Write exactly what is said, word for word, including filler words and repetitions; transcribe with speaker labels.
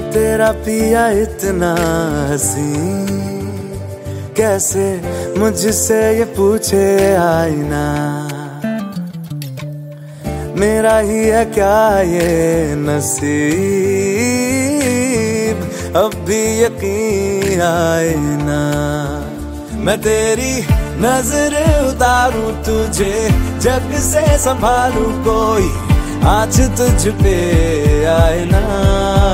Speaker 1: तेरा पिया इतना हसी, कैसे मुझसे ये पूछे आईना। मेरा ही है क्या ये नसीब, अब भी यकीन आए ना। मैं तेरी नजर उतारूं तुझे, जग से संभालूं कोई आँच तुझ पे आए ना।